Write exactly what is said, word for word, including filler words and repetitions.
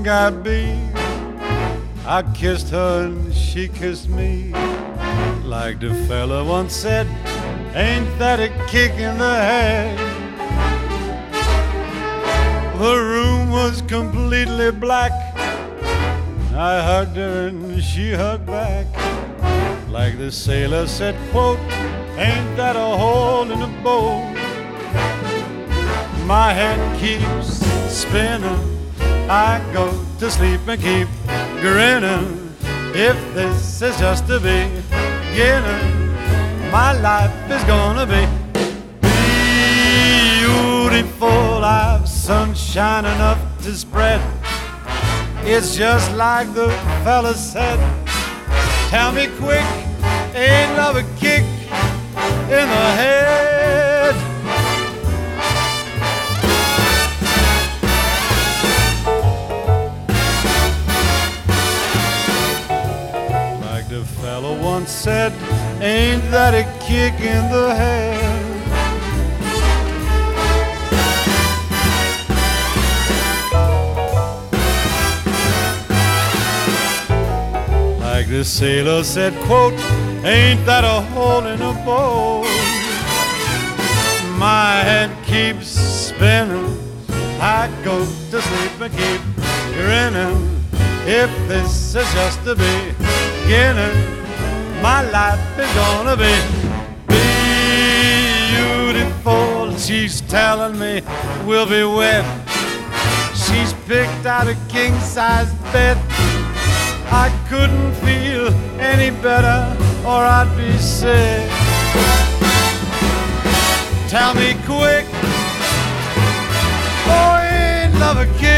think I'd be? I kissed her and she kissed me. Like the fella once said, ain't that a kick in the head? The room was completely black. I hugged her and she hugged back. Like the sailor said, quote, ain't that a hole in the boat? My head keeps spinning. I go to sleep and keep grinning. If this is just the beginning, my life is gonna be beautiful. I've sunshine enough to spread. It's just like the fella said. Tell me quick, ain't love a kick in the head? Like the fellow once said, ain't that a kick in the head? Like the sailor said, quote, ain't that a hole in a boat? My head keeps spinning. I go to sleep and keep grinning. If this is just the beginning, my life is gonna be beautiful. She's telling me we'll be wed. She's picked out a king-size bed. I couldn't feel any better or I'd be sick. Tell me quick, oh, ain't love a kick